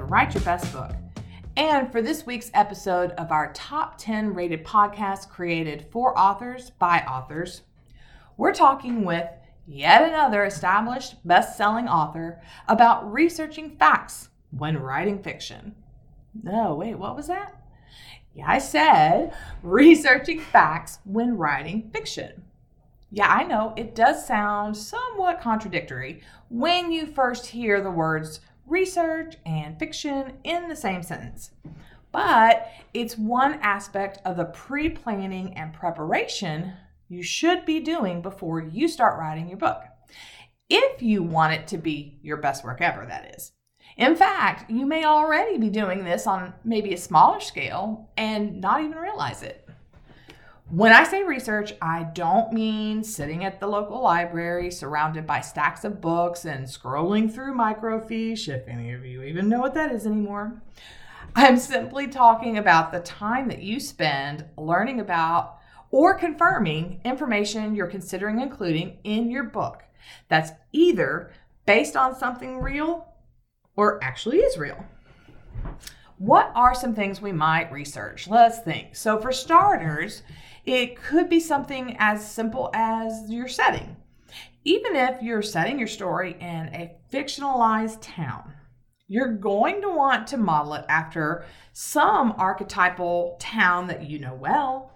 write your best book. And for this week's episode of our top 10 rated podcast created for authors by authors, we're talking with yet another established best-selling author about researching facts when writing fiction. No, wait, what was that? Yeah, I said researching facts when writing fiction. Yeah, I know it does sound somewhat contradictory when you first hear the words research and fiction in the same sentence. But it's one aspect of the pre-planning and preparation you should be doing before you start writing your book. If you want it to be your best work ever, that is. In fact, you may already be doing this on maybe a smaller scale and not even realize it. When I say research, I don't mean sitting at the local library surrounded by stacks of books and scrolling through microfiche, if any of you even know what that is anymore. I'm simply talking about the time that you spend learning about or confirming information you're considering including in your book that's either based on something real or actually is real. What are some things we might research? Let's think. So for starters, it could be something as simple as your setting. Even if you're setting your story in a fictionalized town, you're going to want to model it after some archetypal town that you know well.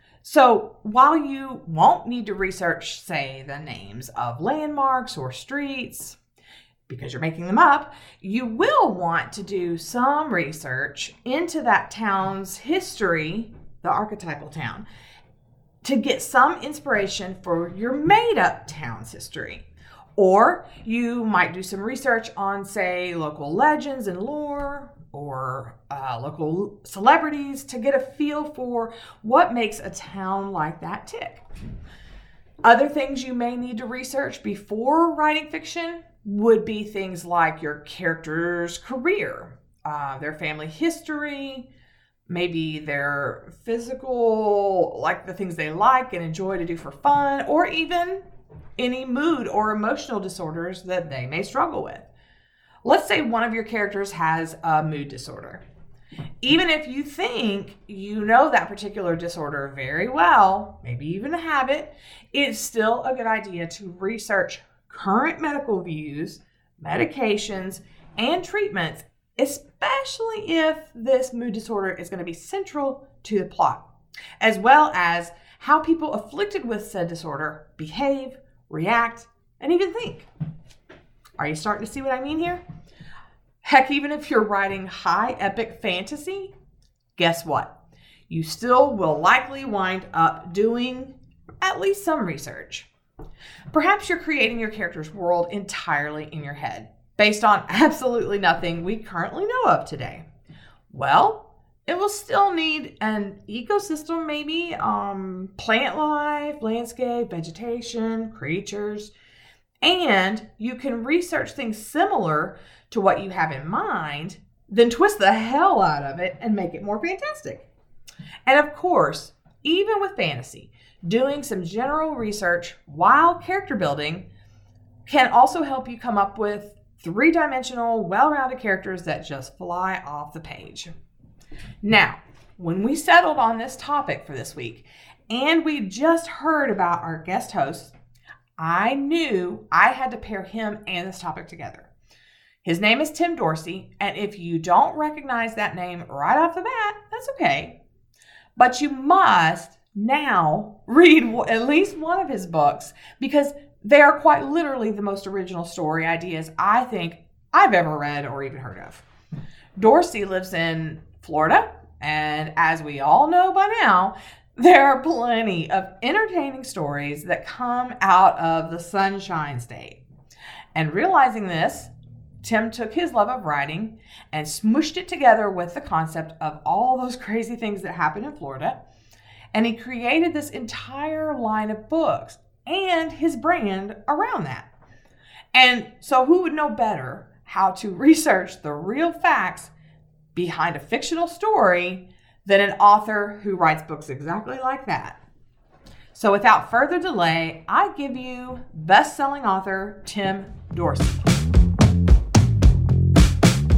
So while you won't need to research, say, the names of landmarks or streets, because you're making them up, you will want to do some research into that town's history, the archetypal town, to get some inspiration for your made-up town's history. Or you might do some research on, say, local legends and lore, or local celebrities to get a feel for what makes a town like that tick. Other things you may need to research before writing fiction would be things like your character's career, their family history, maybe their physical, like the things they like and enjoy to do for fun, or even any mood or emotional disorders that they may struggle with. Let's say one of your characters has a mood disorder. Even if you think you know that particular disorder very well, maybe even a habit, it's still a good idea to research current medical views, medications, and treatments, especially if this mood disorder is going to be central to the plot, as well as how people afflicted with said disorder behave, react, and even think. Are you starting to see what I mean here? Heck, even if you're writing high epic fantasy, guess what? You still will likely wind up doing at least some research. Perhaps you're creating your character's world entirely in your head, based on absolutely nothing we currently know of today. Well, it will still need an ecosystem, maybe, plant life, landscape, vegetation, creatures, and you can research things similar to what you have in mind, then twist the hell out of it and make it more fantastic. And of course, even with fantasy, doing some general research while character building can also help you come up with three-dimensional, well-rounded characters that just fly off the page. Now, when we settled on this topic for this week, and we just heard about our guest host, I knew I had to pair him and this topic together. His name is Tim Dorsey, and if you don't recognize that name right off the bat, that's okay. But you must now read at least one of his books, because they are quite literally the most original story ideas I think I've ever read or even heard of. Dorsey lives in Florida, and as we all know by now, there are plenty of entertaining stories that come out of the Sunshine State. And realizing this, Tim took his love of writing and smooshed it together with the concept of all those crazy things that happen in Florida. And he created this entire line of books and his brand around that. And so who would know better how to research the real facts behind a fictional story than an author who writes books exactly like that? So without further delay, I give you best-selling author Tim Dorsey.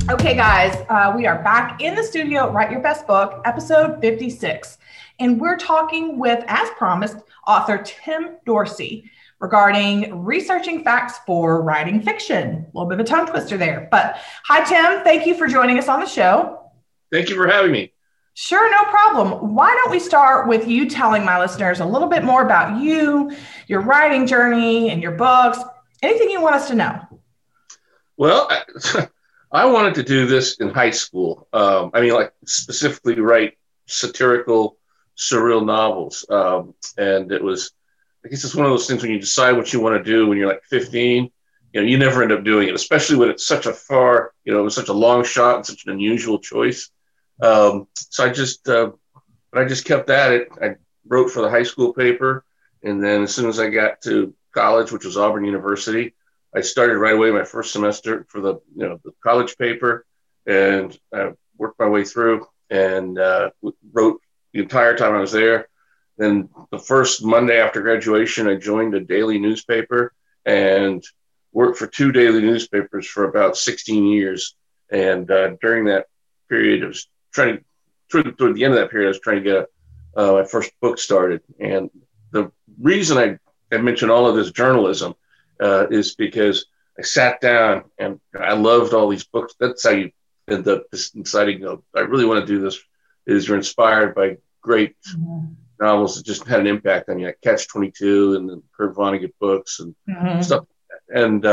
Okay, guys, we are back in the studio at Write Your Best Book, episode 56. And we're talking with, as promised, author Tim Dorsey regarding researching facts for writing fiction. A little bit of a tongue twister there. But hi, Tim. Thank you for joining us on the show. Thank you for having me. Sure, no problem. Why don't we start with you telling my listeners a little bit more about you, your writing journey, and your books, anything you want us to know? Well, I wanted to do this in high school. Like specifically write satirical, surreal novels. And it was, I guess it's one of those things when you decide what you want to do when you're like 15, you never end up doing it, especially when it's such a far, it was such a long shot and such an unusual choice. So I just kept at it. I wrote for the high school paper. And then as soon as I got to college, which was Auburn University, I started right away my first semester for the college paper, and I worked my way through and wrote the entire time I was there. Then the first Monday after graduation, I joined a daily newspaper and worked for 2 daily newspapers for about 16 years. And during that period, I was toward the end of that period, I was trying to get my first book started. And the reason I mention all of this journalism is because I sat down and I loved all these books. That's how you end up deciding, I really want to do this, is you're inspired by great novels that just had an impact on you, like Catch-22 and the Kurt Vonnegut books and stuff. And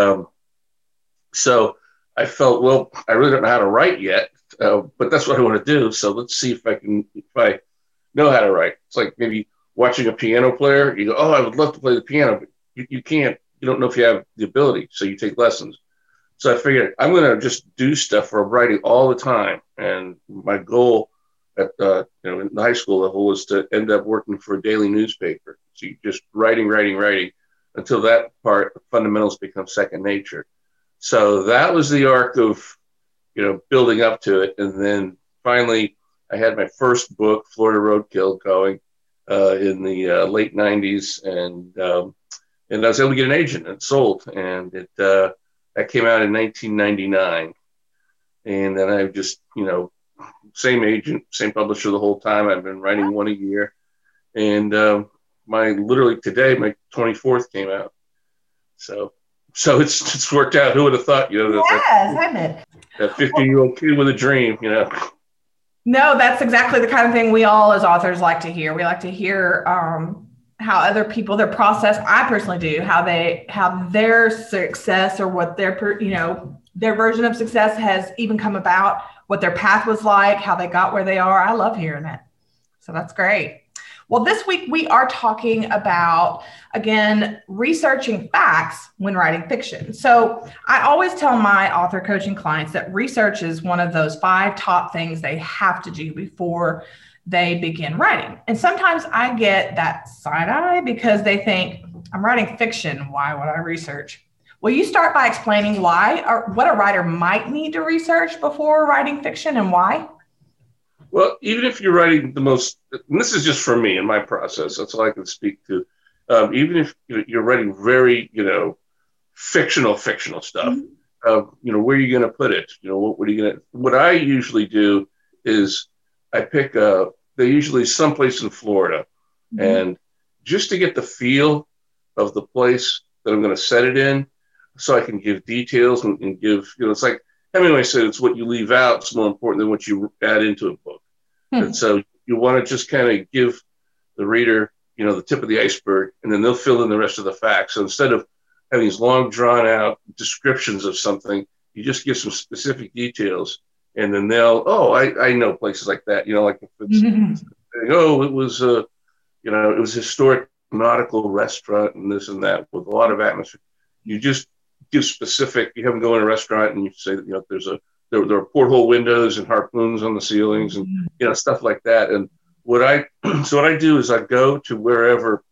so I felt, well, I really don't know how to write yet, but that's what I want to do. So let's see if I know how to write. It's like maybe watching a piano player. You go, oh, I would love to play the piano, but you can't. You don't know if you have the ability, so you take lessons. So I figured I'm going to just do stuff for writing all the time. And my goal at in the high school level was to end up working for a daily newspaper. So you just writing until that part, the fundamentals become second nature. So that was the arc of building up to it, and then finally I had my first book, Florida Roadkill, going in the late '90s, and I was able to get an agent and it sold. And that came out in 1999. And then I just, same agent, same publisher the whole time. I've been writing one a year. And literally today, my 24th came out. So it's worked out. Who would have thought, that 50-year-old kid with a dream, No, that's exactly the kind of thing we all as authors like to hear. We like to hear how other people, their process, I personally do, how their success or what their version of success has even come about, what their path was like, how they got where they are. I love hearing that. So that's great. Well, this week we are talking about, again, researching facts when writing fiction. So I always tell my author coaching clients that research is one of those 5 top things they have to do before they begin writing. And sometimes I get that side eye because they think, I'm writing fiction, why would I research? Will you start by explaining why or what a writer might need to research before writing fiction and why? Well, even if you're writing the most, and this is just for me and my process, that's all I can speak to. Even if you're writing very, fictional stuff, where are you going to put it? What I usually do is I pick they're usually someplace in Florida, and just to get the feel of the place that I'm going to set it in, so I can give details and give, it's like Hemingway said, it's what you leave out. It's more important than what you add into a book. And so you want to just kind of give the reader, the tip of the iceberg, and then they'll fill in the rest of the facts. So instead of having these long drawn out descriptions of something, you just give some specific details, and then I know places like that, like if it's, it was it was a historic nautical restaurant and this and that with a lot of atmosphere. You just give specific, you have them go in a restaurant and you say that, there are porthole windows and harpoons on the ceilings and, stuff like that. And what I do is I go to wherever,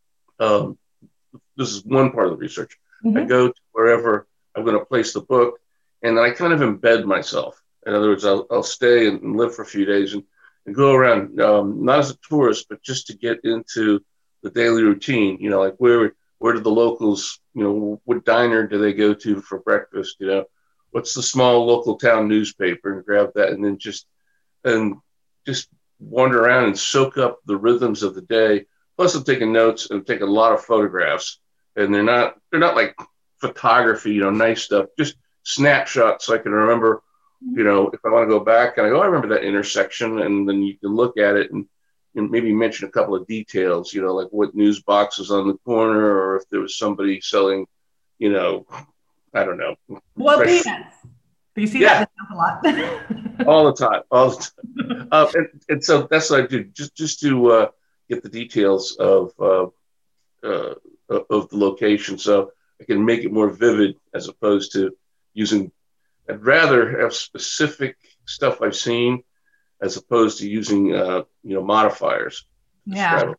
this is one part of the research. I go to wherever I'm going to place the book, and then I kind of embed myself. In other words, I'll stay and live for a few days and go around, not as a tourist, but just to get into the daily routine, like where do the locals, what diner do they go to for breakfast? what's the small local town newspaper, and grab that, and then just wander around and soak up the rhythms of the day. Plus, I'm taking notes and taking a lot of photographs, and they're not like photography, nice stuff, just snapshots so I can remember, if I want to go back and I remember that intersection, and then you can look at it and maybe mention a couple of details, like what news box was on the corner, or if there was somebody selling, I don't know. Well, peanuts. Do you see that a lot? all the time. And so that's what I do, just to get the details of the location, so I can make it more vivid as opposed to using. I'd rather have specific stuff I've seen as opposed to using modifiers. Yeah,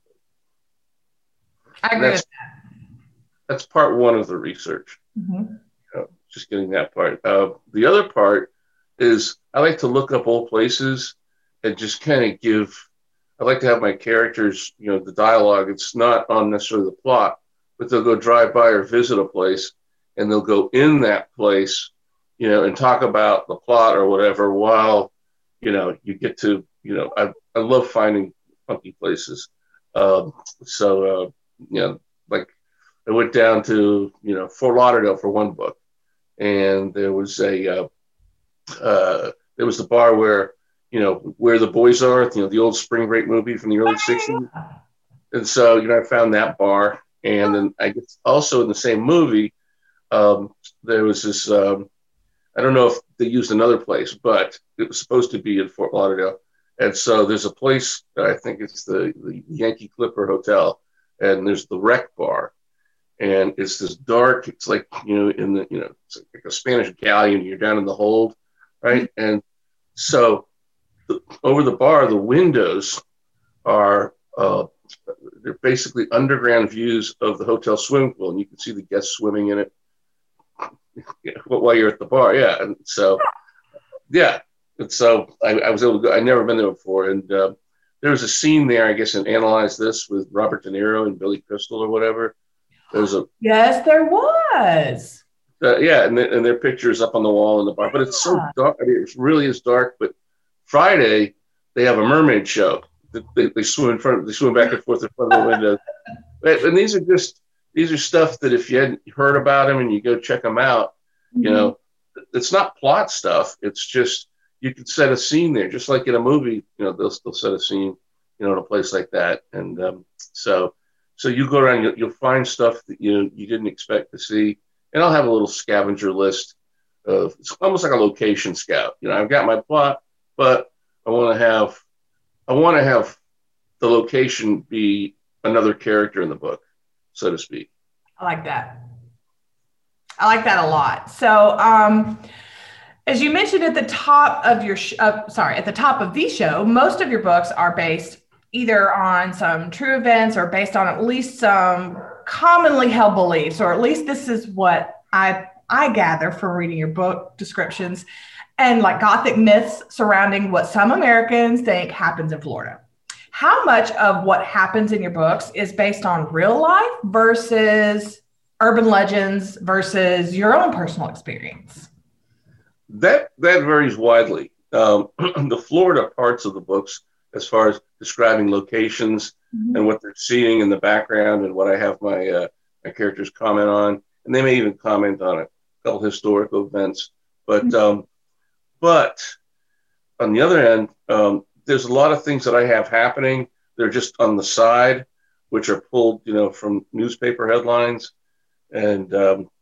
I agree with that. That's part one of the research. Mm-hmm. Just getting that part. The other part is I like to look up old places and just kind of I like to have my characters, the dialogue. It's not on necessarily the plot, but they'll go drive by or visit a place, and they'll go in that place, and talk about the plot or whatever while, you get to, I love finding funky places. Like I went down to, Fort Lauderdale for one book, and there was the bar where, Where the Boys Are, the old Spring Break movie from the early 60s. And so, I found that bar. And then I guess also in the same movie, there was this, I don't know if they used another place, but it was supposed to be in Fort Lauderdale. And so there's a place, I think it's the Yankee Clipper Hotel, and there's the Wreck Bar. And it's this dark, it's like, it's like a Spanish galleon, you're down in the hold, right? Mm-hmm. And so over the bar, the windows are, they're basically underground views of the hotel swimming pool, and you can see the guests swimming in it while you're at the bar. Yeah. And so, And so I was able to go. I'd never been there before. And there was a scene there, I guess, in Analyze This with Robert De Niro and Billy Crystal or whatever. Yes, there was. And their pictures up on the wall in the bar. But it's so dark. I mean, it really is dark. But Friday, they have a mermaid show. They swim they swim back and forth in front of the window. And these are stuff that if you hadn't heard about them and you go check them out, mm-hmm. It's not plot stuff. It's just, you could set a scene there, just like in a movie, they'll set a scene, in a place like that. And so you go around, you'll find stuff that you didn't expect to see. And I'll have a little scavenger list of, it's almost like a location scout. I've got my plot, but I want to have the location be another character in the book, so to speak. I like that a lot. So, as you mentioned at the top of at the top of the show, most of your books are based either on some true events or based on at least some commonly held beliefs, or at least this is what I gather from reading your book descriptions, and like Gothic myths surrounding what some Americans think happens in Florida. How much of what happens in your books is based on real life versus urban legends versus your own personal experience? That varies widely. The Florida parts of the books, as far as describing locations mm-hmm. and what they're seeing in the background and what I have my characters comment on, and they may even comment on a couple historical events. But mm-hmm. But on the other end, there's a lot of things that I have happening. They're just on the side, which are pulled, from newspaper headlines, and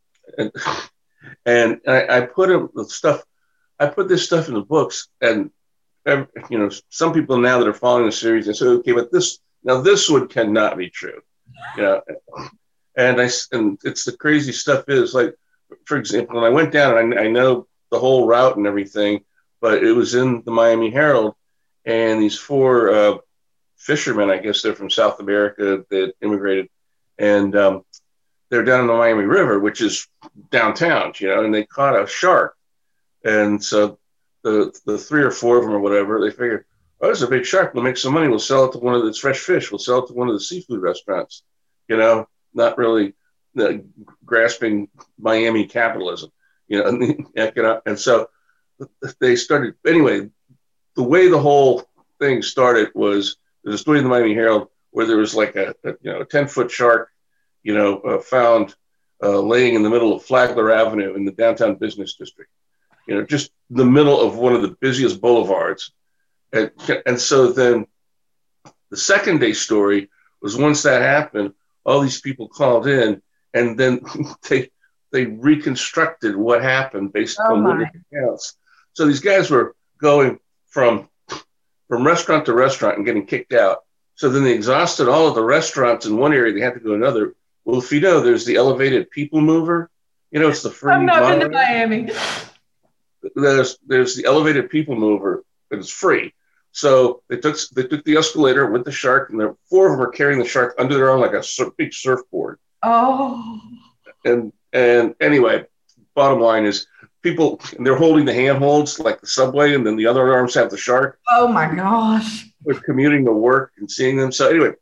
I put this stuff in the books, and some people now that are following the series, they say, okay, but this one cannot be true, and it's the crazy stuff is like, for example, when I went down, and I know the whole route and everything, but it was in the Miami Herald, and these four fishermen, I guess they're from South America that immigrated, and they're down in the Miami River, which is downtown, and they caught a shark. And so the 3 or 4 of them or whatever, they figured, oh, there's a big shark. We'll make some money. We'll sell it to one of the fresh fish. We'll sell it to one of the seafood restaurants, not really grasping Miami capitalism, and so they started anyway. The way the whole thing started was there's a story in the Miami Herald where there was like a 10-foot shark, found laying in the middle of Flagler Avenue in the downtown business district, just the middle of one of the busiest boulevards. And so then the second day story was once that happened, all these people called in, and then they reconstructed what happened based on witness accounts. So these guys were going from restaurant to restaurant and getting kicked out. So then they exhausted all of the restaurants in one area. They had to go to another. Well, if you know, there's the elevated people mover. It's the free. I'm not into Miami. There's the elevated people mover. It's free. So they took the escalator with the shark, and the four of them are carrying the shark under their arm like a big surfboard. Oh. And anyway, bottom line is people, they're holding the handholds like the subway, and then the other arms have the shark. Oh my gosh. We're commuting to work and seeing them. So anyway,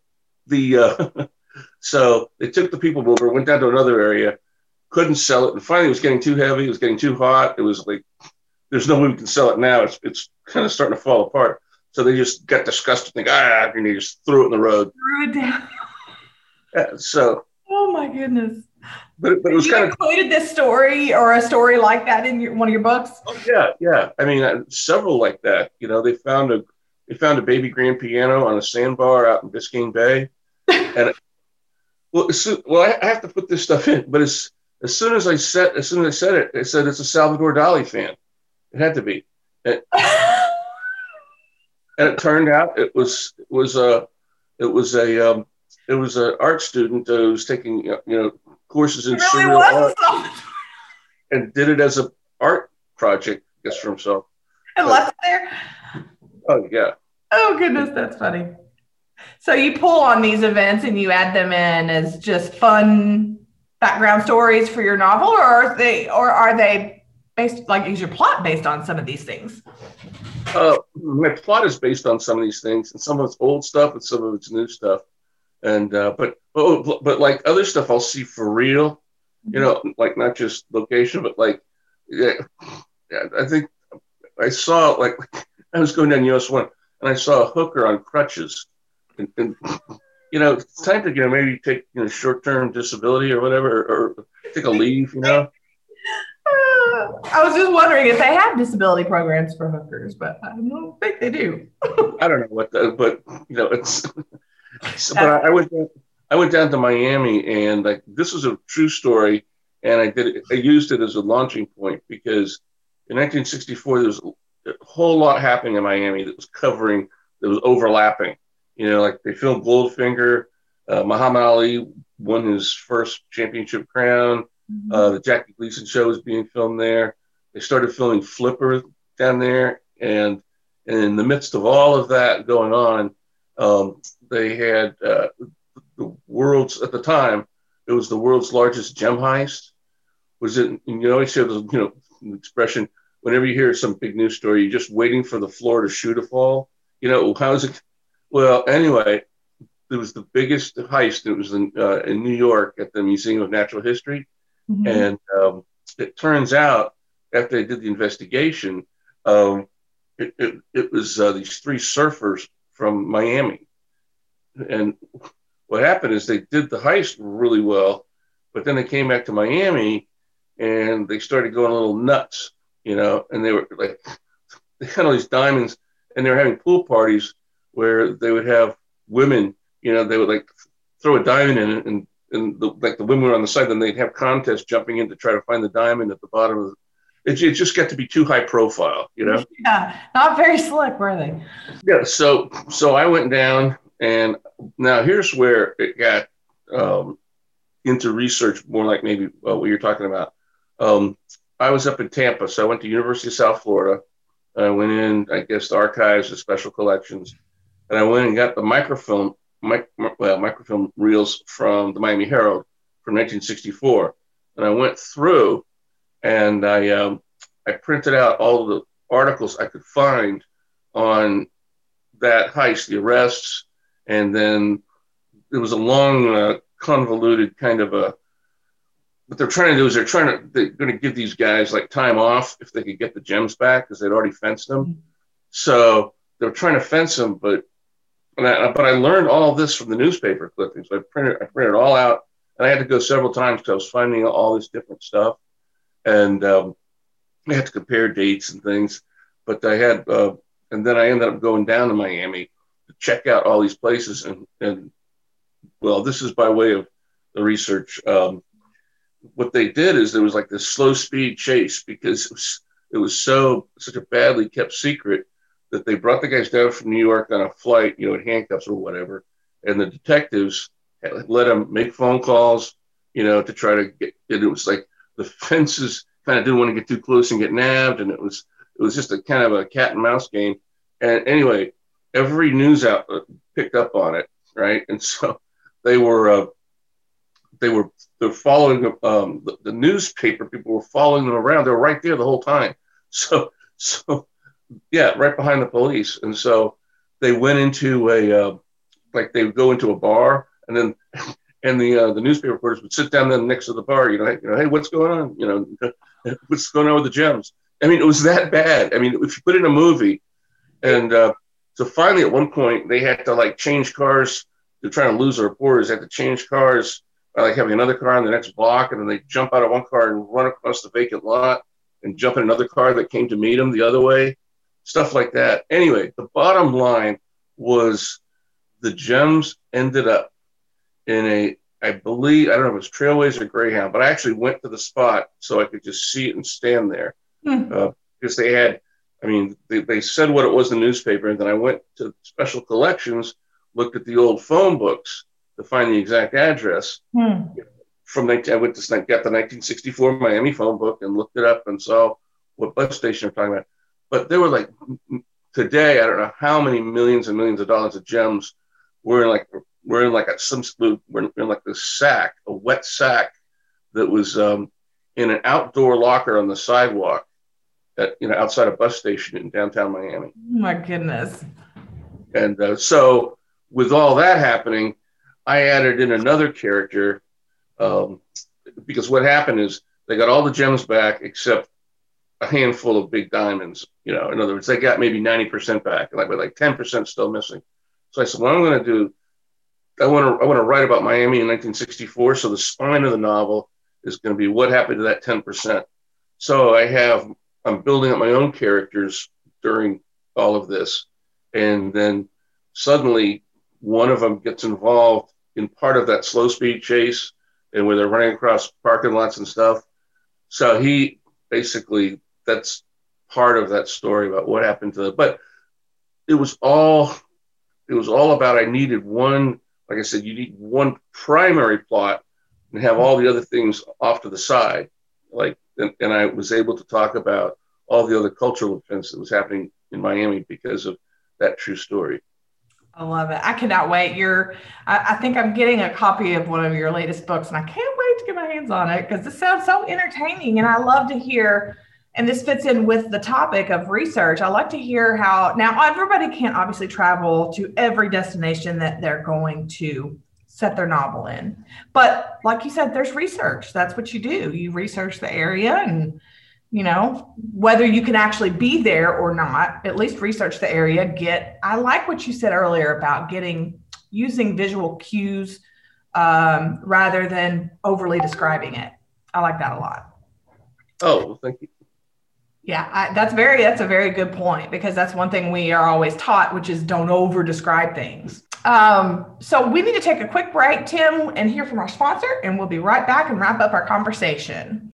so they took the people mover, went down to another area, couldn't sell it, and finally it was getting too heavy, it was getting too hot. It was like, there's no way we can sell it now. It's kind of starting to fall apart. So they just got disgusted, and they just threw it in the road. Threw it down. So. Oh my goodness. But it was kind of included this story or a story like that in one of your books. Oh yeah. I mean, several like that. They found a baby grand piano on a sandbar out in Biscayne Bay, and I have to put this stuff in. But as soon as I said it, I said it's a Salvador Dali fan. It had to be, and it turned out it was an art student who was taking courses in surreal art, and did it as an art project, I guess, for himself. And left it there? Oh, yeah. Oh, goodness, that's funny. So you pull on these events and you add them in as just fun background stories for your novel, or are they based, like, is your plot based on some of these things? My plot is based on some of these things, and some of it's old stuff and some of it's new stuff. And but like other stuff I'll see for real, like not just location, but like, I think I saw, like, I was going down US 1 and I saw a hooker on crutches, and it's time to maybe take short-term disability or whatever, or take a leave. I was just wondering if they have disability programs for hookers, but I don't think they do. I don't know but it's. So, but I went down to Miami, and like, this was a true story, and I used it as a launching point because in 1964 there was a whole lot happening in Miami that was overlapping. Like they filmed Goldfinger, Muhammad Ali won his first championship crown. Mm-hmm. The Jackie Gleason show was being filmed there. They started filming Flipper down there, and in the midst of all of that going on, they had the world's, at the time, it was the world's largest gem heist. Was it, you always hear the expression, whenever you hear some big news story, you're just waiting for the Florida shoe to fall. How is it? Well, anyway, it was the biggest heist. It was in New York at the Museum of Natural History. Mm-hmm. And it turns out, after they did the investigation, it was these three surfers from Miami. And what happened is they did the heist really well, but then they came back to Miami and they started going a little nuts, and they were like, they had all these diamonds, and they were having pool parties where they would have women, they would like throw a diamond in it, and the women were on the side, and they'd have contests jumping in to try to find the diamond at the bottom of it just got to be too high profile, Yeah, not very slick, were they? Yeah, so I went down. And now here's where it got into research, more like maybe what you're talking about. I was up in Tampa, so I went to University of South Florida. I went in, I guess, the archives, the special collections, and I went and got the microfilm reels from the Miami Herald from 1964. And I went through, and I printed out all the articles I could find on that heist, the arrests. And then there was a long, convoluted kind of what they're trying to do is they're going to give these guys like time off if they could get the gems back because they'd already fenced them. Mm-hmm. So they're trying to fence them, but I learned all this from the newspaper clippings. I printed it all out, and I had to go several times because I was finding all this different stuff, and I had to compare dates and things. But I had, and then I ended up going down to Miami to check out all these places, and well, this is by way of the research. What they did is there was like this slow speed chase because it was such a badly kept secret that they brought the guys down from New York on a flight, in handcuffs or whatever. And the detectives let them make phone calls, to try to get, and it was like the fences kind of didn't want to get too close and get nabbed. And it was just a kind of a cat and mouse game. And anyway, every news outlet picked up on it. Right. And so they're following the newspaper people were following them around. They were right there the whole time. So yeah, right behind the police. And so they went into they would go into a bar, and then the newspaper reporters would sit down then next to the bar, hey, what's going on? What's going on with the gems? I mean, it was that bad. I mean, if you put in a movie, and so finally at one point they had to like change cars. They're trying to lose the reporters. They had to change cars by like having another car in the next block, and then they jump out of one car and run across the vacant lot and jump in another car that came to meet them the other way. Stuff like that. Anyway, the bottom line was the gems ended up in I believe, I don't know if it was Trailways or Greyhound, but I actually went to the spot so I could just see it and stand there. Because they had, they said what it was in the newspaper, and then I went to Special Collections, looked at the old phone books to find the exact address. I went to got the 1964 Miami phone book and looked it up and saw what bus station I'm talking about. But there were like today, I don't know how many millions and millions of dollars of gems were in this sack, a wet sack that was in an outdoor locker on the sidewalk outside a bus station in downtown Miami. Oh my goodness. And so with all that happening, I added in another character because what happened is they got all the gems back except a handful of big diamonds. In other words, they got maybe 90% back, but like 10% still missing. So I said, what I'm going to do, I want to write about Miami in 1964. So the spine of the novel is going to be what happened to that 10%. So I'm building up my own characters during all of this. And then suddenly one of them gets involved in part of that slow speed chase and where they're running across parking lots and stuff. So he basically, that's part of that story about what happened to them. But it was all about, I needed one, like I said, you need one primary plot and have all the other things off to the side. And I was able to talk about all the other cultural events that was happening in Miami because of that true story. I love it. I cannot wait. I think I'm getting a copy of one of your latest books, and I can't wait to get my hands on it because this sounds so entertaining. And I love to hear, and this fits in with the topic of research. I like to hear how, now everybody can't obviously travel to every destination that they're going to set their novel in. But like you said, there's research. That's what you do. You research the area and, whether you can actually be there or not, at least research the area. I like what you said earlier about using visual cues rather than overly describing it. I like that a lot. Oh, well, thank you. Yeah, that's a very good point, because that's one thing we are always taught, which is don't over describe things. So we need to take a quick break, Tim, and hear from our sponsor, and we'll be right back and wrap up our conversation.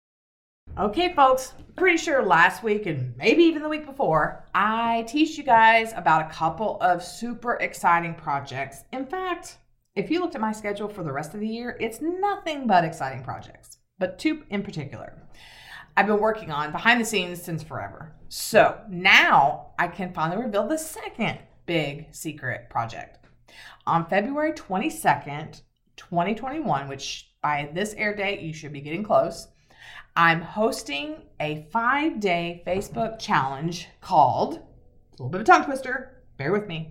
Okay, folks, pretty sure last week and maybe even the week before, I teased you guys about a couple of super exciting projects. In fact, if you looked at my schedule for the rest of the year, it's nothing but exciting projects, but two in particular I've been working on behind the scenes since forever. So now I can finally reveal the second big secret project. On February 22nd, 2021, which by this air date, you should be getting close, I'm hosting a 5-day Facebook challenge called, a little bit of a tongue twister, bear with me,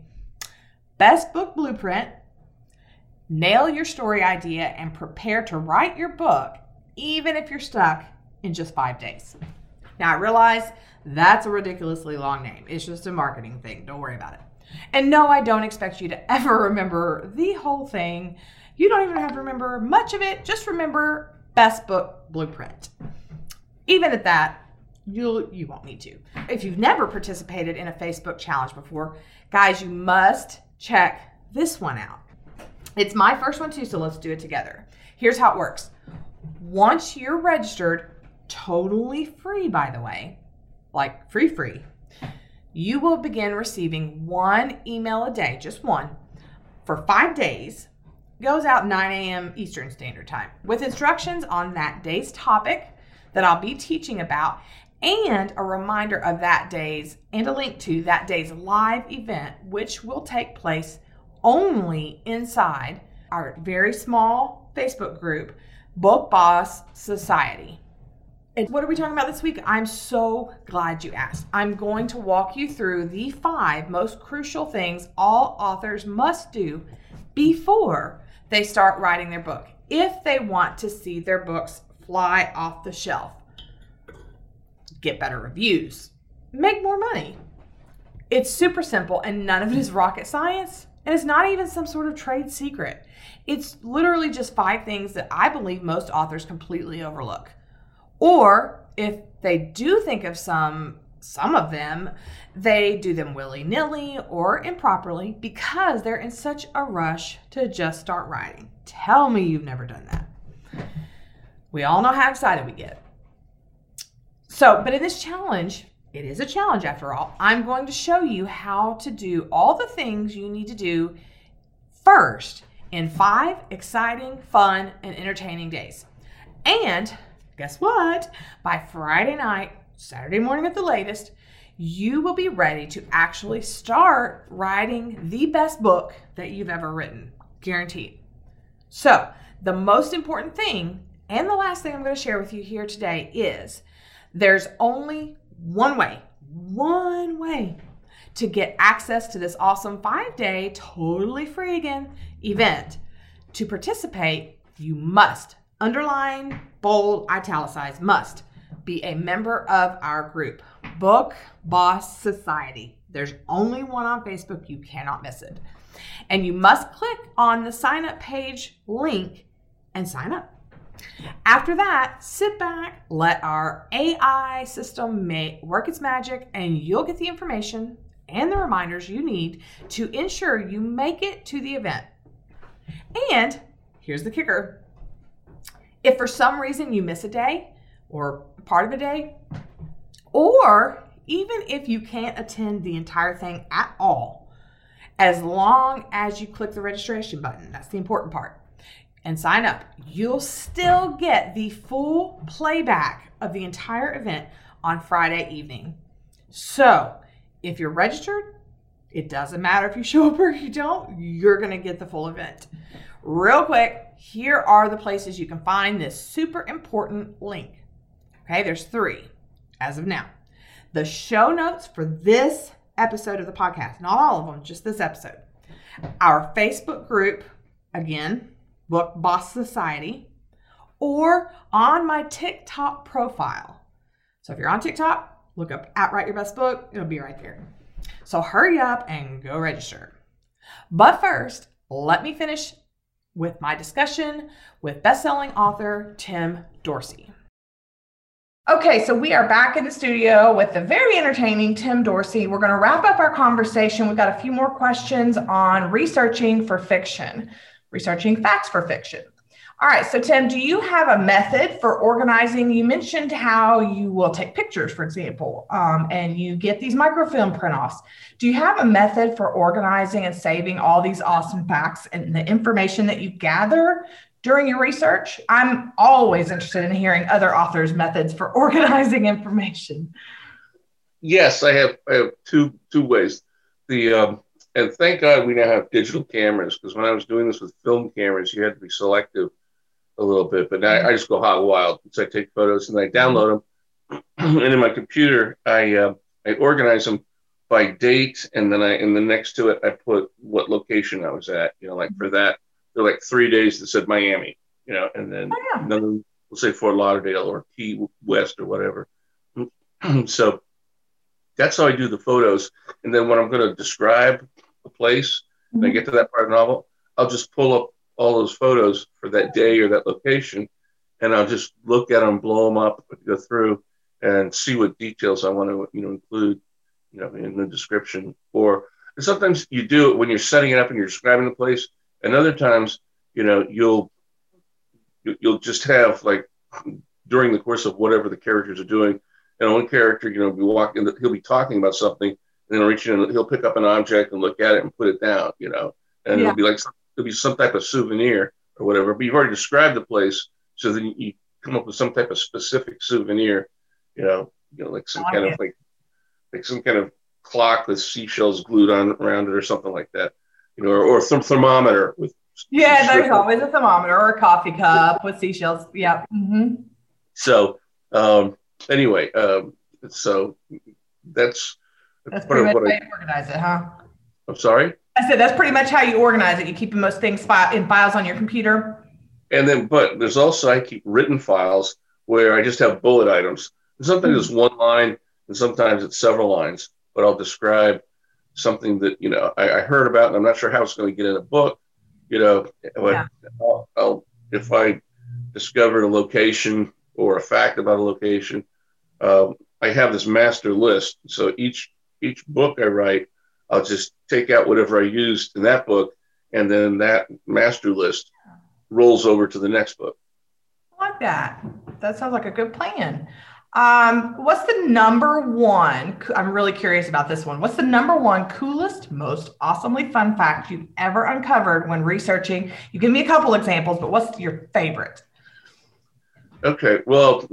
Best Book Blueprint, Nail Your Story Idea and Prepare to Write Your Book even if you're stuck in just 5 days. Now, I realize that's a ridiculously long name. It's just a marketing thing. Don't worry about it. And no, I don't expect you to ever remember the whole thing. You don't even have to remember much of it. Just remember Best Book Blueprint. Even at that, you won't need to. If you've never participated in a Facebook challenge before, guys, you must check this one out. It's my first one too, so let's do it together. Here's how it works. Once you're registered, totally free, by the way, like free, you will begin receiving 1 email a day, just one, for 5 days. Goes out 9 a.m. Eastern Standard Time with instructions on that day's topic that I'll be teaching about, and a reminder of that day's and a link to that day's live event, which will take place only inside our very small Facebook group, Book Boss Society. And what are we talking about this week? I'm so glad you asked. I'm going to walk you through the 5 most crucial things all authors must do before they start writing their book if they want to see their books fly off the shelf, get better reviews, make more money. It's super simple, and none of it is rocket science, and it's not even some sort of trade secret. It's literally just 5 things that I believe most authors completely overlook. Or if they do think of some of them, they do them willy-nilly or improperly because they're in such a rush to just start writing. Tell me you've never done that. We all know how excited we get. But in this challenge, it is a challenge after all, I'm going to show you how to do all the things you need to do first in 5 exciting, fun, and entertaining days. And guess what? By Friday night, Saturday morning at the latest, you will be ready to actually start writing the best book that you've ever written. Guaranteed. So, the most important thing, and the last thing I'm going to share with you here today, is there's only one way to get access to this awesome 5-day, totally free again, event. To participate, you must, underline, bold, italicize, must be a member of our group, Book Boss Society. There's only one on Facebook. You cannot miss it. And you must click on the sign up page link and sign up. After that, sit back, let our AI system work its magic, and you'll get the information and the reminders you need to ensure you make it to the event. And here's the kicker. If for some reason you miss a day or part of a day, or even if you can't attend the entire thing at all, as long as you click the registration button, that's the important part, and sign up, you'll still get the full playback of the entire event on Friday evening. So if you're registered, it doesn't matter if you show up or you don't, you're going to get the full event. Real quick, here are the places you can find this super important link. Okay, there's 3 as of now. The show notes for this episode of the podcast, not all of them, just this episode. Our Facebook group, again, Book Boss Society, or on my TikTok profile. So if you're on TikTok, look up at Write Your Best Book. It'll be right there. So hurry up and go register. But first, let me finish with my discussion with best-selling author Tim Dorsey. Okay, so we are back in the studio with the very entertaining Tim Dorsey. We're going to wrap up our conversation. We've got a few more questions on researching for fiction, researching facts for fiction. All right, so Tim, do you have a method for organizing? You mentioned how you will take pictures, for example, and you get these microfilm print-offs. Do you have a method for organizing and saving all these awesome facts and the information that you gather during your research? I'm always interested in hearing other authors' methods for organizing information. Yes, I have two ways. And thank God we now have digital cameras, because when I was doing this with film cameras, you had to be selective a little bit. But now I just go hot wild. So I take photos and I download them, and in my computer I organize them by date, and then next to it I put what location I was at. Like for that, there are like 3 days that said Miami. And then we'll say Fort Lauderdale or Key West or whatever. So that's how I do the photos. And then when I'm going to describe a place, and I get to that part of the novel, I'll just pull up all those photos for that day or that location, and I'll just look at them, blow them up, go through, and see what details I want to, include, in the description. Or sometimes you do it when you're setting it up and you're describing the place, and other times, you'll just have, like, during the course of whatever the characters are doing, and one character, he'll be talking about something, and then he'll reach in and he'll pick up an object and look at it and put it down, and it'll be like it'll be some type of souvenir or whatever. But you've already described the place, so then you come up with some type of specific souvenir, like some kind of like some kind of clock with seashells glued on around it or something like that, or some thermometer with. Yeah, there's always a thermometer or a coffee cup with seashells. Yeah. Mm-hmm. So anyway, so that's pretty much how you organize it, huh? I'm sorry? I said that's pretty much how you organize it. You keep most things in files on your computer. And then, but there's also, I keep written files where I just have bullet items. And sometimes it's one line, and sometimes it's several lines. But I'll describe something that I heard about, and I'm not sure how it's going to get in a book. If I discovered a location or a fact about a location, I have this master list. So each book I write, I'll just take out whatever I used in that book, and then that master list rolls over to the next book. I like that. That sounds like a good plan. What's the number one? I'm really curious about this one. What's the number one coolest, most awesomely fun fact you've ever uncovered when researching? You give me a couple examples, but what's your favorite? Okay. Well,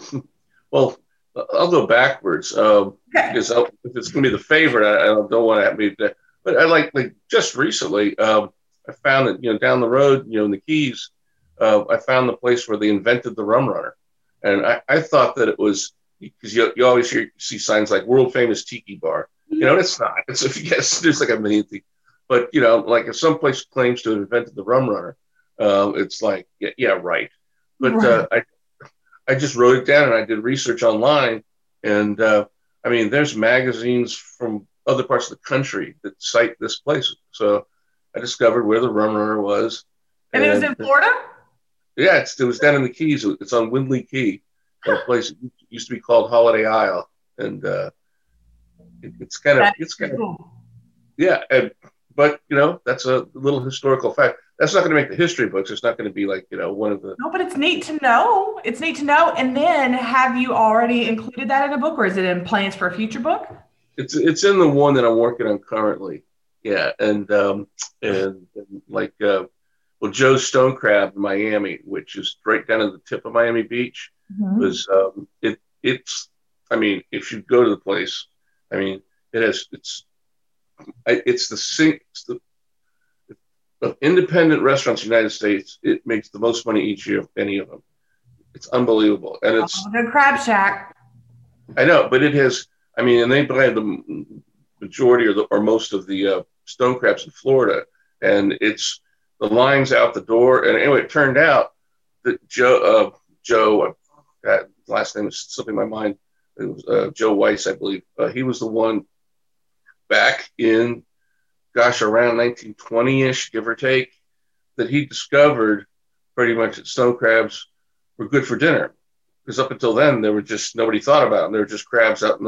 I'll go backwards because if it's going to be the favorite, I don't want to have me. But I like just recently, I found that down the road, in the Keys, I found the place where they invented the rum runner, and I thought that it was because you always see signs like world famous tiki bar. It's not. It's there's like a million things, but like if some place claims to have invented the rum runner, it's like yeah right. But right. I just wrote it down and I did research online, and there's magazines from other parts of the country that cite this place. So I discovered where the rum runner was. And it was in Florida? Yeah, it was down in the Keys. It's on Windley Key, a place that used to be called Holiday Isle, and it's kind of cool. Yeah, but that's a little historical fact. That's not going to make the history books. It's not going to be like one of the. No, but it's neat to know. It's neat to know. And then, have you already included that in a book, or is it in plans for a future book? It's in the one that I'm working on currently. Yeah, and Joe's Stone Crab in Miami, which is right down at the tip of Miami Beach, was it's. If you go to the place, it's the of independent restaurants in the United States, it makes the most money each year of any of them. It's unbelievable. And it's the Crab Shack. I know, but it has, and they buy the majority or most of the stone crabs in Florida, and it's the lines out the door. And anyway, it turned out that Joe, that last name is slipping my mind. It was Joe Weiss, I believe. He was the one back in around 1920-ish, give or take, that he discovered pretty much that stone crabs were good for dinner. Because up until then, they were just, nobody thought about them. They were just crabs out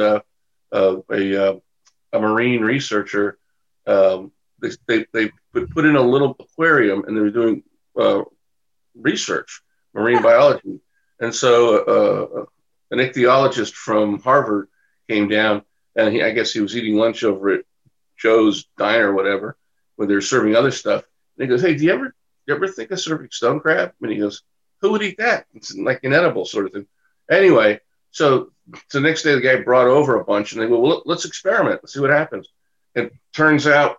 a marine researcher, they put in a little aquarium and they were doing research, marine biology. And so an ichthyologist from Harvard came down, and I guess he was eating lunch over at Joe's Diner or whatever, when they're serving other stuff. And he goes, "Hey, do you ever think of serving stone crab?" And he goes, "Who would eat that? It's like an edible sort of thing." Anyway, so the next day the guy brought over a bunch, and they go, "Well, let's experiment. Let's see what happens." And it turns out,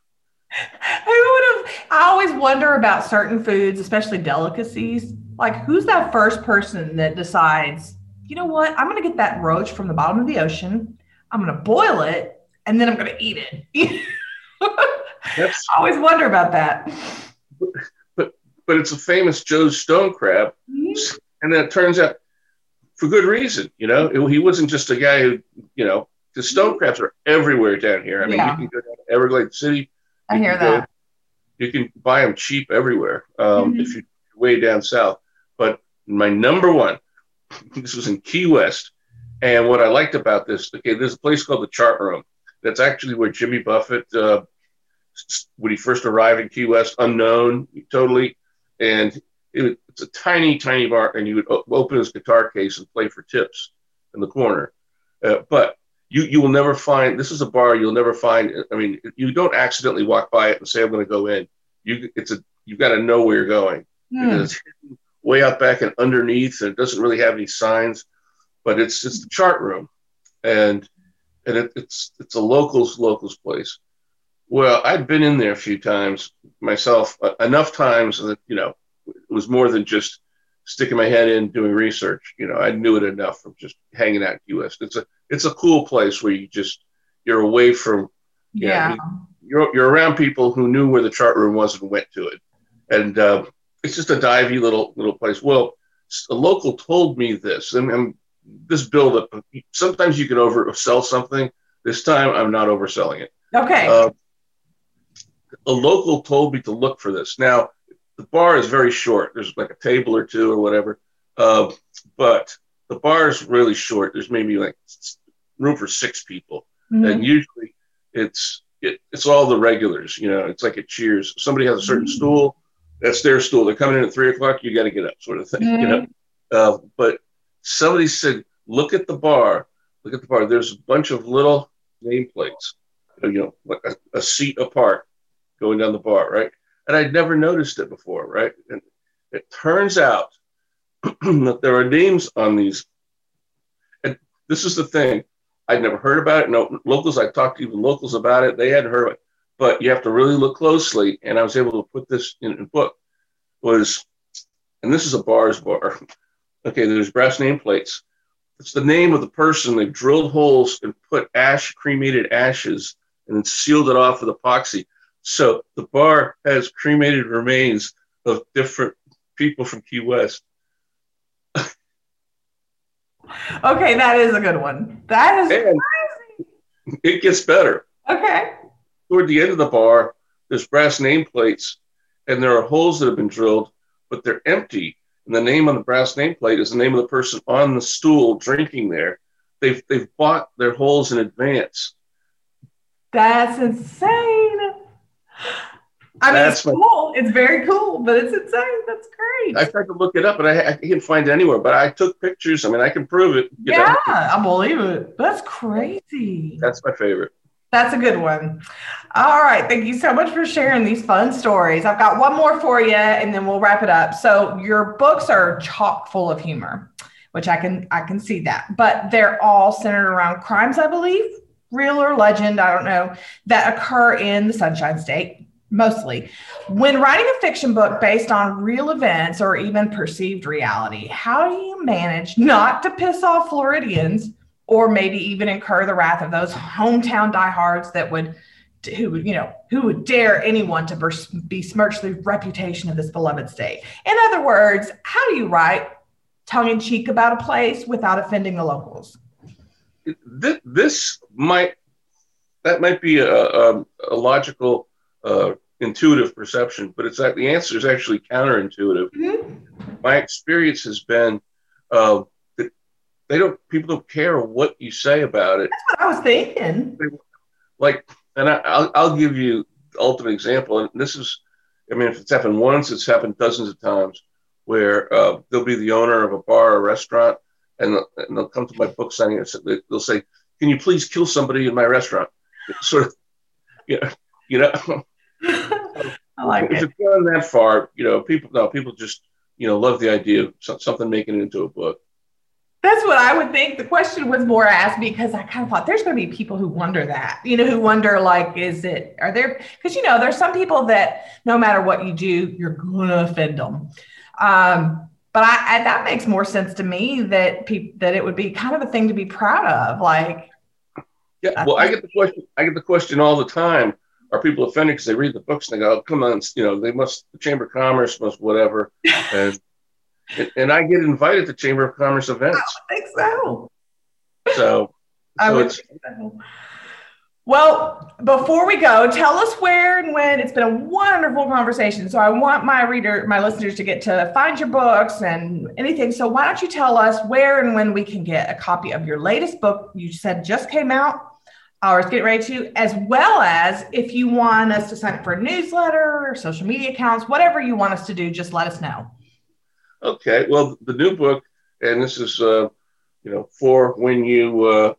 I always wonder about certain foods, especially delicacies. Like, who's that first person that decides, you know what, I'm going to get that roach from the bottom of the ocean, I'm going to boil it, and then I'm going to eat it. I always wonder about that. But it's a famous Joe's stone crab. And then it turns out for good reason, he wasn't just a guy who, the stone crabs are everywhere down here. I mean, you can go down to Everglade City. I hear that. You can buy them cheap everywhere if you're way down south. But my number one, this was in Key West. And what I liked about this, there's a place called the Chart Room. That's actually where Jimmy Buffett, when he first arrived in Key West, unknown, totally. And it's a tiny, tiny bar, and you would open his guitar case and play for tips in the corner. But you will never find, this is a bar you'll never find. I mean, you don't accidentally walk by it and say, I'm going to go in. You've got to know where you're going. Because it's hidden way out back and underneath, and it doesn't really have any signs, but it's the Chart Room. And it's a locals place. Well, I'd been in there a few times myself, enough times that, it was more than just sticking my head in doing research. I knew it enough from just hanging out in Key West. It's a cool place where you're away from, you're around people who knew where the Chart Room was and went to it. And it's just a divey little place. Well, a local told me this, and this buildup, sometimes you can oversell something. This time I'm not overselling it. Okay. A local told me to look for this. Now, the bar is very short. There's like a table or two or whatever. But the bar is really short. There's maybe like room for 6 people. And usually it's all the regulars, it's like a Cheers. Somebody has a certain stool, that's their stool. They're coming in at 3:00, you got to get up, sort of thing, But somebody said, look at the bar. There's a bunch of little nameplates, like a seat apart going down the bar, right? And I'd never noticed it before, right? And it turns out that there are names on these. And this is the thing. I'd never heard about it. No locals, I talked to even locals about it. They hadn't heard of it. But you have to really look closely. And I was able to put this in a book. And this is a bar's bar. Okay, there's brass nameplates. It's the name of the person. They've drilled holes and put cremated ashes, and then sealed it off with epoxy. So the bar has cremated remains of different people from Key West. Okay, that is a good one. That is crazy. It gets better. Okay. Toward the end of the bar, there's brass nameplates, and there are holes that have been drilled, but they're empty. And the name on the brass nameplate is the name of the person on the stool drinking there. They've bought their holes in advance. That's insane. I mean, it's cool. It's very cool, but it's insane. That's great. I tried to look it up, but I can't find it anywhere. But I took pictures. I mean, I can prove it. I believe it. That's crazy. That's my favorite. That's a good one. All right. Thank you so much for sharing these fun stories. I've got one more for you, and then we'll wrap it up. So your books are chock full of humor, which I can see that. But they're all centered around crimes, I believe, real or legend, I don't know, that occur in the Sunshine State. Mostly. When writing a fiction book based on real events or even perceived reality, how do you manage not to piss off Floridians or maybe even incur the wrath of those hometown diehards who would dare anyone to besmirch the reputation of this beloved state? In other words, how do you write tongue-in-cheek about a place without offending the locals? That might be a logical intuitive perception, but the answer is actually counterintuitive. Mm-hmm. My experience has been that people don't care what you say about it. That's what I was thinking. And I'll give you the ultimate example. And this is, if it's happened once, it's happened dozens of times, where there'll be the owner of a bar or restaurant, and they'll come to my book signing and they'll say, "Can you please kill somebody in my restaurant?" It's sort of, I like if it. it's gone that far, people just, love the idea of something making it into a book. That's what I would think. The question was more asked because I kind of thought there's going to be people who wonder that, who wonder, because there's some people that no matter what you do, you're going to offend them. But that makes more sense to me that it would be kind of a thing to be proud of. Yeah. Well, I get the question all the time. Are people offended because they read the books and they go, "Oh, come on, the Chamber of Commerce must whatever." And And I get invited to Chamber of Commerce events. I think so. So it's. Well, before we go, tell us where and when. It's been a wonderful conversation. So I want my listeners to get to find your books and anything. So why don't you tell us where and when we can get a copy of your latest book you said just came out or is getting ready to, as well as if you want us to sign up for a newsletter or social media accounts, whatever you want us to do, just let us know. Okay. Well, the new book, and this is, for when you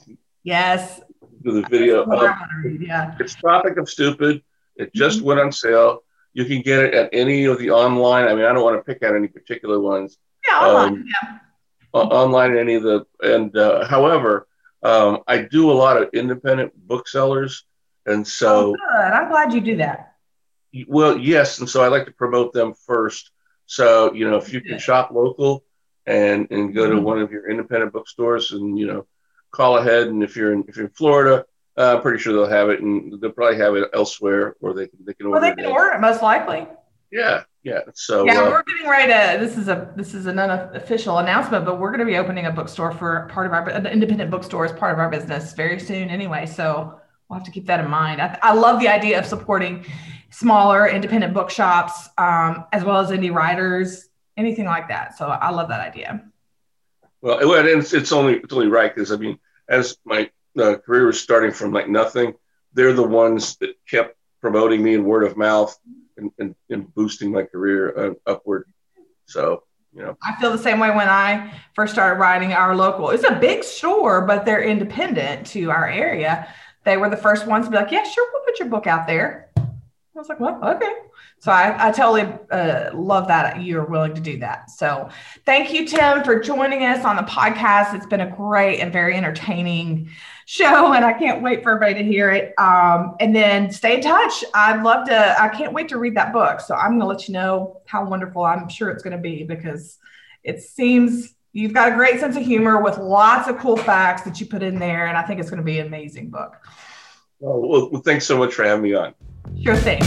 yes. do the video. It's Tropic of Stupid. It just went on sale. You can get it at any of the online. I mean, I don't want to pick out any particular ones. Yeah, online. Online, any of the. And however, I do a lot of independent booksellers, and so. Good. I'm glad you do that. Well, yes, and so I like to promote them first. So if you can shop local and go to one of your independent bookstores and call ahead, and if you're in Florida, I'm pretty sure they'll have it, and they'll probably have it elsewhere, or they can order. Well, they can order it most likely. Yeah. So we're getting ready to. This is an unofficial announcement, but we're going to be opening a bookstore for an independent bookstore as part of our business very soon. Anyway, so we'll have to keep that in mind. I love the idea of supporting smaller independent bookshops, as well as indie writers, anything like that. So I love that idea. Well, it's only right because as my career was starting from like nothing, they're the ones that kept promoting me in word of mouth and boosting my career upward. So I feel the same way when I first started writing our local. It's a big store, but they're independent to our area. They were the first ones to be like, "Yeah, sure, we'll put your book out there." I was like, "Well, okay." So I totally love that you're willing to do that. So thank you, Tim, for joining us on the podcast. It's been a great and very entertaining show, and I can't wait for everybody to hear it. And then stay in touch. I can't wait to read that book. So I'm going to let you know how wonderful I'm sure it's going to be, because it seems you've got a great sense of humor with lots of cool facts that you put in there. And I think it's going to be an amazing book. Well, thanks so much for having me on. Sure thing.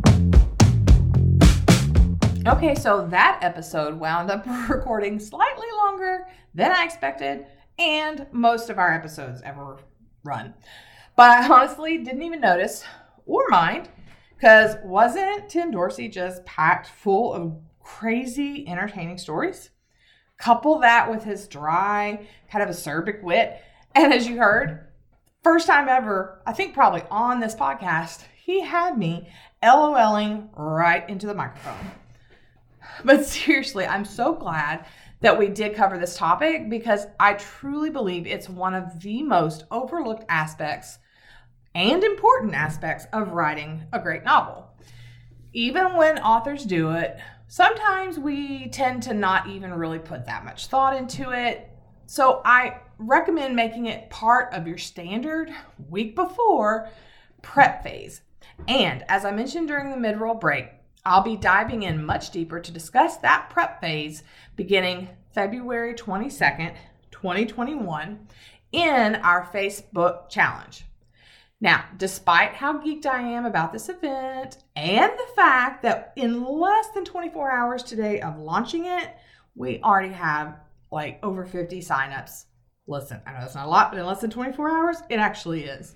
Okay, so that episode wound up recording slightly longer than I expected, and most of our episodes ever run. But I honestly didn't even notice or mind, because wasn't Tim Dorsey just packed full of crazy, entertaining stories? Couple that with his dry, kind of acerbic wit, and as you heard, first time ever, I think probably on this podcast, he had me LOLing right into the microphone. But seriously, I'm so glad that we did cover this topic, because I truly believe it's one of the most overlooked aspects and important aspects of writing a great novel. Even when authors do it, sometimes we tend to not even really put that much thought into it. So I recommend making it part of your standard week before prep phase. And as I mentioned during the mid-roll break, I'll be diving in much deeper to discuss that prep phase beginning February 22nd, 2021 in our Facebook challenge. Now, despite how geeked I am about this event and the fact that in less than 24 hours today of launching it, we already have like over 50 signups. Listen, I know that's not a lot, but in less than 24 hours, it actually is.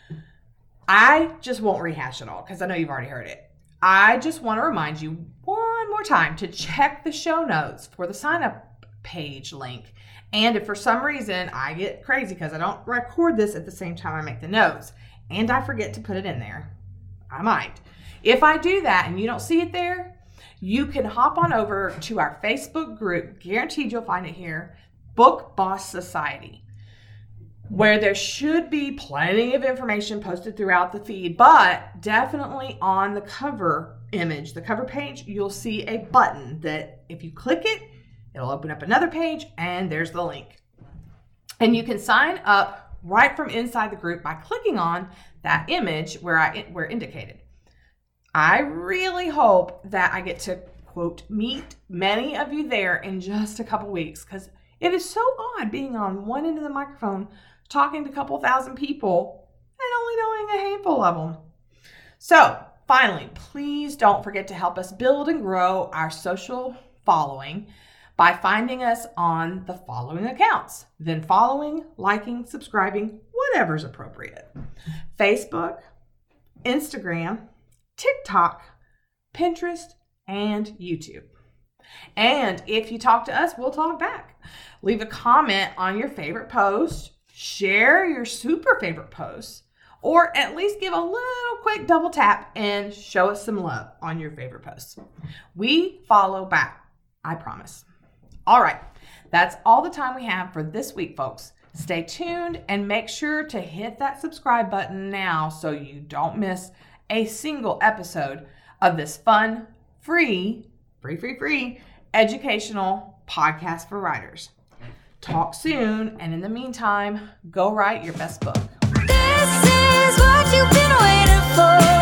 I just won't rehash it all because I know you've already heard it. I just want to remind you one more time to check the show notes for the sign up page link. And if for some reason I get crazy because I don't record this at the same time I make the notes and I forget to put it in there, I might. If I do that and you don't see it there, you can hop on over to our Facebook group, guaranteed you'll find it here, Book Boss Society, where there should be plenty of information posted throughout the feed, but definitely on the cover image, the cover page, you'll see a button that if you click it, it'll open up another page and there's the link. And you can sign up right from inside the group by clicking on that image where indicated. I really hope that I get to, quote, meet many of you there in just a couple weeks, because it is so odd being on one end of the microphone talking to a couple thousand people and only knowing a handful of them. So finally, please don't forget to help us build and grow our social following by finding us on the following accounts. Then following, liking, subscribing, whatever's appropriate. Facebook, Instagram, TikTok, Pinterest, and YouTube. And if you talk to us, we'll talk back. Leave a comment on your favorite post, share your super favorite posts, or at least give a little quick double tap and show us some love on your favorite posts. We follow back, I promise. All right, that's all the time we have for this week, folks. Stay tuned and make sure to hit that subscribe button now so you don't miss a single episode of this fun, free educational podcast for writers. Talk soon, and in the meantime, go write your best book. This is what you've been waiting for.